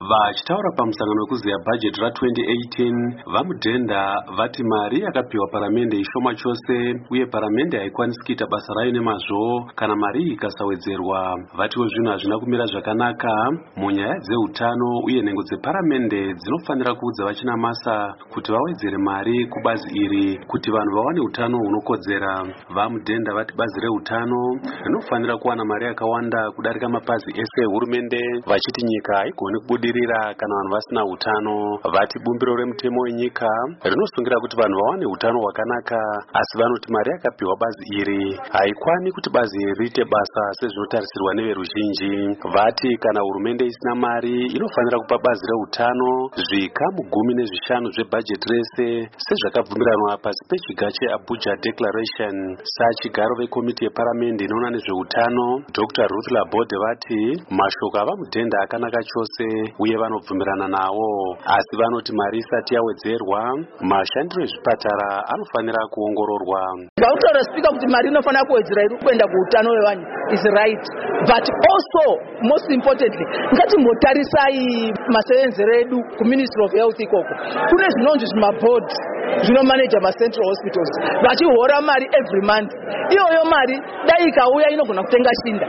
Vachitaura pamusangano wekuziya bhajeti ra2018, vaMudhenda vati mari yakapiwa paramende ishoma chose uye paramende haikwanisi kuita basa rayo nemazvo kana mari ikasawedzerwa. Vatiwo zvinhu hazvina kumira zvakanaka munyaya dzeutano uye nhengo dzeparamende dzinofanira kuudza vachina masa kuti vawedzere mari kubazi iri kuti vanhu vawane utano hunokodzera. VaMudhenda vati bazi reutano rinofanira kuwana mari yakawanda kudarika mapazi ese ehurumende, vachiti nyika haigoni kubudirira kana vanhu vasina utano. Vati bumbiro remutemo wenyika rinosungira kuti vanhu vawane utano hwakanaka, asi vanoti mari yakapiwa bazi iri haikwani kuti bazi iri riite basa sezvinotarisirwa neveruzhinji. Vati kana hurumende isina mari inofanira kupa bazi reutano zvikamu 15 zvebhajeti rese sezvakabvumiranwa pasi pechiga cheAbuja Declaration. Sachigaro vekomiti yeparamende inoona nezveutano Dr. Ruth Labode vati mashoko avaMudhenda akanaka chose uye vanobvumirana nawo, asi vanoti mari isati yawedzerwa mashandiro ezvipatara anofanira kuongororwa. Vautaura speaker kuti mari inofanira kuwedzera iri kuenda kuutano hwevanhu is right, but also most importantly ngatimbotarisai masevenzero edu kuMinistry of Health ikoko. Kune zvinonzi zvimabhodhi zvinomaneja macentral hospitals vachihora mari every month. Iyoyo mari dai ikauya inogona kutenga shinda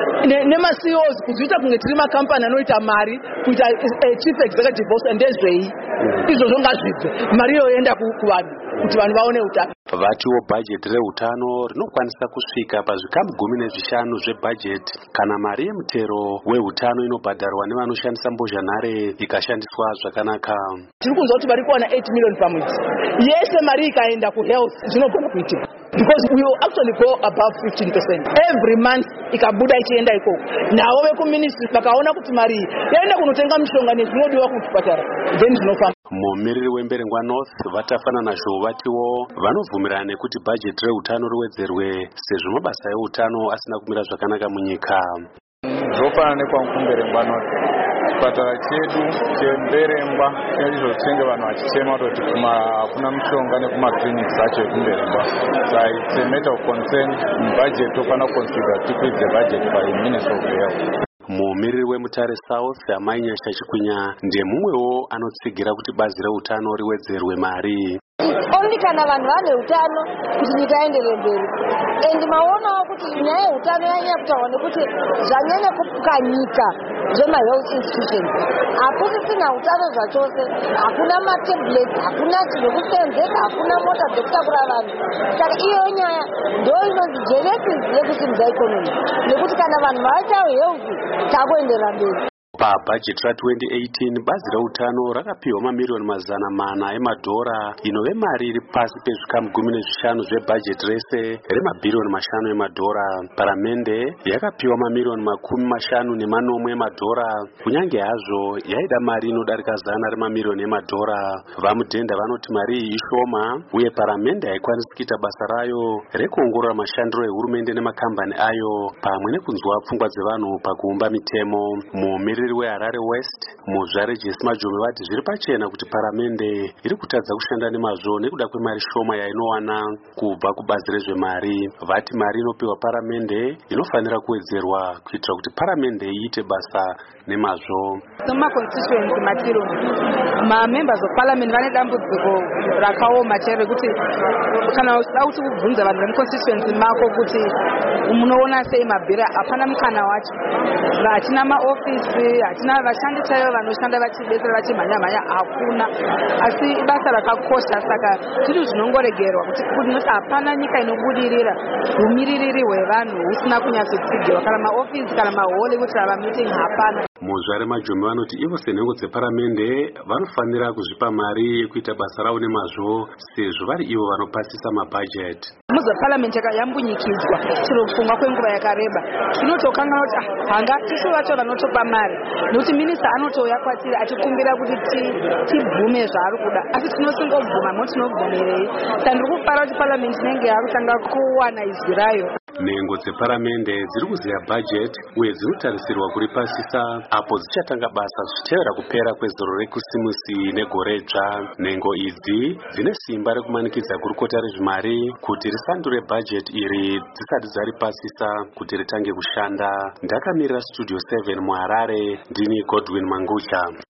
nema-CEOs kuzviita kunge tiri makampani anoita mari kuita chief executive boss ndezvei izvozvo ngazvibve mari iyoyoenda kuvanhu kuti vanhu vaone utano. Vatiwo bhajeti reutano rinokwanisa kusvika pazvikamu 15 zvebhajeti kana mari yemutero weutano inobhadharwa nevanoshandisa mbozhanhare ikashandiswa zvakanaka. Tiri kunzwa kuti vari kuwana 8 million pamwedzi. Yese mari ikaenda kuhealth zvinogona kuitika because we will actually go above 15% every month ikabuda ichienda ikoko. Navo vekuministry vakaona kuti mari yaenda kunotenga mishonga nezvinodiwa kuchipatara then zvinofamba. Mumiriri wemberengwa North vatafana nazvo vatiwo vanovhumirana nekuti bhajeti reutano riwedzerwe sezvo mabasa eutano asina kumira zvakanaka munyika. Zvofanana nekwaMberengwa North, chipatara chedu cheMberengwa izvo tinenge vanhu vachichema kuti hakuna mishonga nekumakliniki acho ekumberengwa. So it's a matter of concern. Budget tofanira kuconsider tikwidze budget paMinistry of Health. Mumiriri weMutare South Amainyasha Chikwinya ndiye mumwewo anotsigira kuti bazi reutano riwedzerwe mari. Only kana vanhu vane utano kuti nyika ienderere mberi. And maonawo kuti nyaya yeutano yanyanya kutaurwa nekuti zvanyanya kupuka nyika zvema-health institutions. Hakusisina utano zvachose, hakuna matablets, hakuna zvekusenzesa, hakuna mota dzekutakura vanhu. Saka iyo nyaya ndo inonzi genesis yekusimudza ikonomi. Nekuti kana vanhu vaita health takuenderera mberi. Pabhajeti ra2018 bazi reutano rakapiwa mamiliyoni mazana mana emadhora inove mari iri pasi pezvikamu 15 zvebhajeti rese remabhiriyoni 5 emadhora. Paramende yakapiwa mamiliyoni 50 emadhora kunyange hazvo yaida mari inodarika 100 remamiliyoni emadhora. VaMudhenda vanoti mari iyi ishoma uye paramende haikwanisi kuita basa rayo rekuongorora mashandiro ehurumende nemakambani ayo pamwe nekunzwa pfungwa dzevanhu pakuumba mitemo. Mumiriri weHarare West muzvare Jesse Majome vati zviri pachena kuti paramende iri kutadza kushanda nemazvo nekuda kwemari shoma yainowana kubva kubazi rezvemari. Vati mari inopiwa paramende inofanira kuwedzerwa kuitira kuti paramende iite basa nemazvo. Constituency matiro members of parliament vane dambudziko rakaoma chairo kuti kana uchida kuti kubvunza vanhu vemuconstituency mako kuti munoona sei mabhiri hapana mukana wacho. Hatina maofisi, hatina vashandi chaivo vanoshanda vachibetsera vachimhanya hakuna, asi ibasa rakakosha. Saka zviri zvinongoregerwa kuti hapana nyika inobudirira umiririri hwevanhu husina kunyatsotsigiwa kana maofisi kana mahall kuti ava meeting hapana. Muzvare Majome vanoti ivo senhengo dzeparamende vanofanira kuzvipa mari yekuita basa ravo nemazvo sezvo vari ivo vanopasisa mabhajeti. Muzoparliament yambunyikidzwa chiro kufungwa kwenguva yakareba. Tinotokangana kuti hanga tisu vacho vanotopa mari nokuti minista anotouya kwatiri achikumbira kuti tibvume zvaari kuda, asi tinosingobvuma motinobvumirei. Saka ndiri kufara kuti parliament inenge yakutanga kuwana izwi rayo. Nhengo dzeparamende dziri kuziya bhajeti uye dzinotarisirwa kuripasisa apo dzichatanga basa zvichitevera kupera kwezoro rekusimusi negore dzva. Nhengo idzi dzine simba rekumanikidza gurukota rezvimari kuti risandure bhajeti iri dzisati dzaripasisa kuti ritange kushanda. Ndakamirira Studio 7 muHarare, ndini Godwin Mangusha.